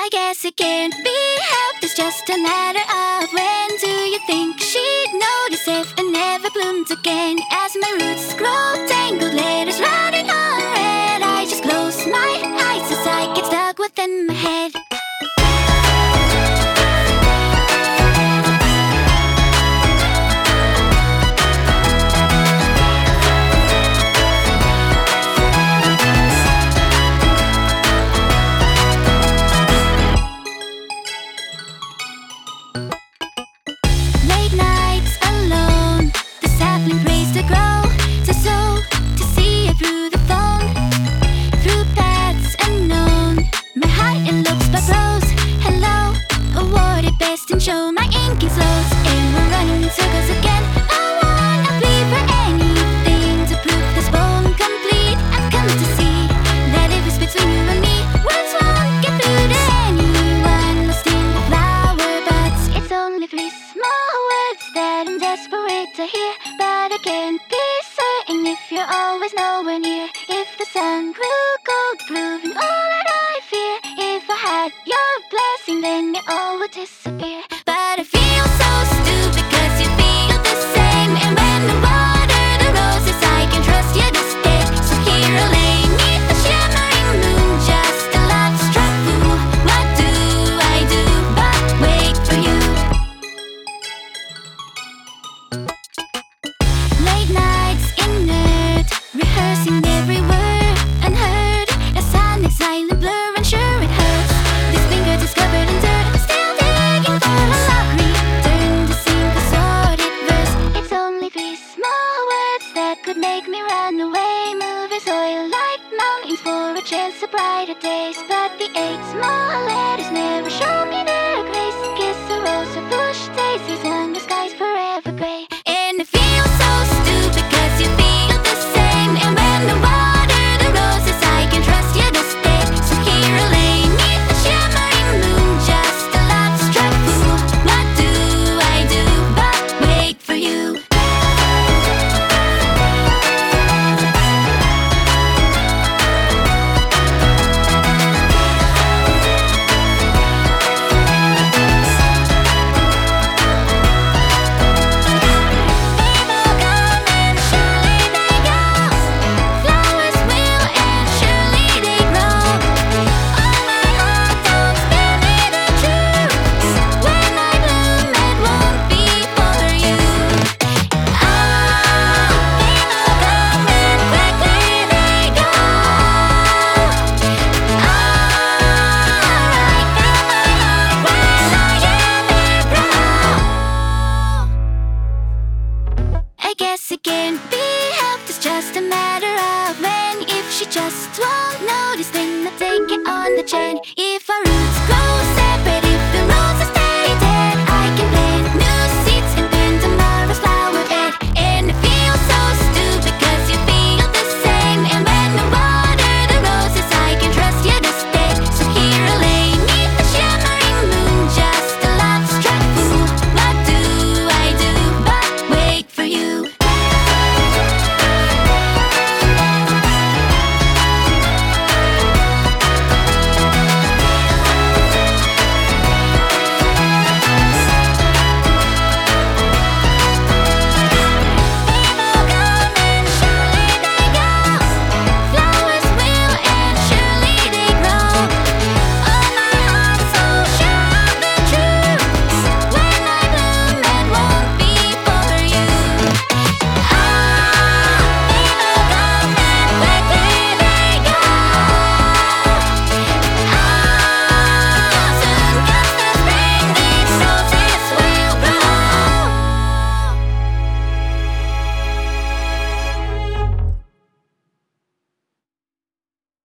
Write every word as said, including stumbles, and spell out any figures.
I guess it can't be helped, it's just a matter of when. Do you think she'd notice if it never bloomed again? As my roots grow tangled, letters running on red, I just close my eyes as I get stuck within my head. Late nights alone, the sapling prays to grow, to sow, to see it through the phone, through paths unknown. My heart it looks but grows. Hello, award it best and show my inking slows, and we're running in circles again. I wanna plead for anything to prove this poem complete. I've come to see that if it's between you and me, words won't get through to anyone lost in the flower buds. It's only three small words that I'm desperate to hear, but I can't be certain if you're always nowhere near. If the sun grew cold, proving all that I fear, if I had your blessing, then it all would disappear. But I feel so stupid cause you feel the same, and when I water the roses I can trust you to stay. So here I lay neath the shimmering moon, just a love-struck fool. What do I do but wait for you? Late nights inert, rehearsing every word unheard. A silent, silent blur, unsure it hurts. These fingers discovered in dirt, I'm still digging for a lock return to sing a sordid verse. It's only three small words that could make me run away, moving soil like mountains for a chance of brighter days. But the eight small letters never show me their grace. Kiss a rose or push daisies under skies forever gray. And it feels so stupid cause you feel the same, and when I water the roses I can trust you to stay. So here I lay neath the shimmering moon, just a love-struck fool. What do I do but wait for you? People come and surely they go, flowers will and surely they grow. All my heart don't spare me the truth, when I bloom it won't be for you. Ah, people come and quickly they go. Alright, from my heart when I am their grow. I guess it can't be helped, it's just a matter of when. If she just won't notice, then I'll take it on the chin. If our roots grow